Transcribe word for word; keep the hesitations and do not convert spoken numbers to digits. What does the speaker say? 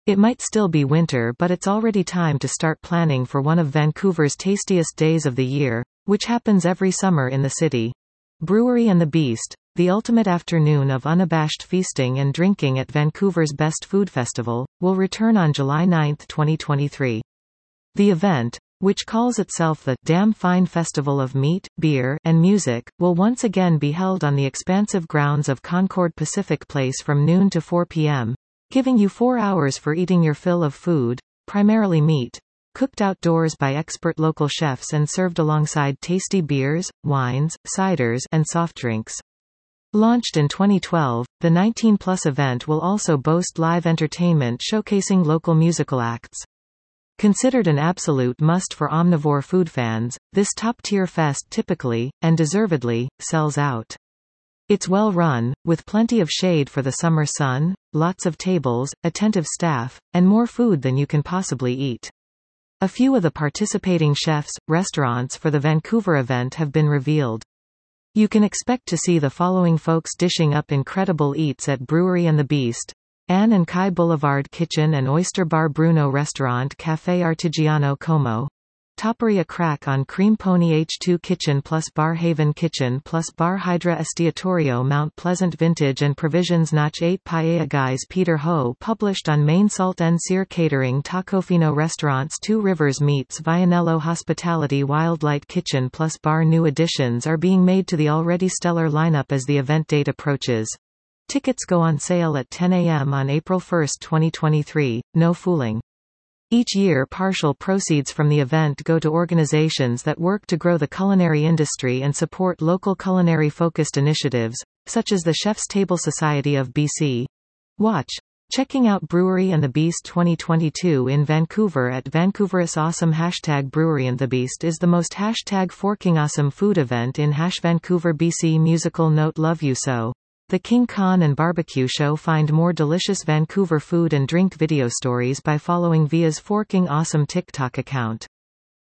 It might still be winter, but it's already time to start planning for one of Vancouver's tastiest days of the year, which happens every summer in the city. Brewery and the Beast, the ultimate afternoon of unabashed feasting and drinking at Vancouver's Best Food Festival, will return on July ninth twenty twenty-three. The event, which calls itself the Damn Fine Festival of Meat, Beer, and Music, will once again be held on the expansive grounds of Concord Pacific Place from noon to four p m, giving you four hours for eating your fill of food, primarily meat, cooked outdoors by expert local chefs and served alongside tasty beers, wines, ciders, and soft drinks. Launched in twenty twelve, the nineteen plus event will also boast live entertainment showcasing local musical acts. Considered an absolute must for omnivore food fans, this top-tier fest typically, and deservedly, sells out. It's well run, with plenty of shade for the summer sun, lots of tables, attentive staff, and more food than you can possibly eat. A few of the participating chefs, restaurants for the Vancouver event have been revealed. You can expect to see the following folks dishing up incredible eats at Brewery and the Beast: Anne and Kai Boulevard Kitchen and Oyster Bar, Bruno Restaurant, Café Artigiano Como, Toperia Crack on Cream Pony, H two Kitchen plus Bar Haven Kitchen plus Bar Hydra Estiatorio, Mount Pleasant Vintage and Provisions, Notch eight Paella Guys, Peter Ho published on Main, Salt and Sear Catering, Tacofino Restaurants, Two Rivers Meats, Vianello Hospitality, Wildlight Kitchen plus Bar. New additions are being made to the already stellar lineup as the event date approaches. Tickets go on sale at ten a m on April first twenty twenty-three, no fooling. Each year partial proceeds from the event go to organizations that work to grow the culinary industry and support local culinary-focused initiatives, such as the Chef's Table Society of B C. Watch. Checking out Brewery and the Beast twenty twenty-two in Vancouver at Vancouveris Awesome. Hashtag Brewery and the Beast is the most hashtag forking awesome food event in hash Vancouver B C. Musical note: Love You So. The King Khan and Barbecue Show. Find more delicious Vancouver food and drink video stories by following Via's Forking Awesome TikTok account.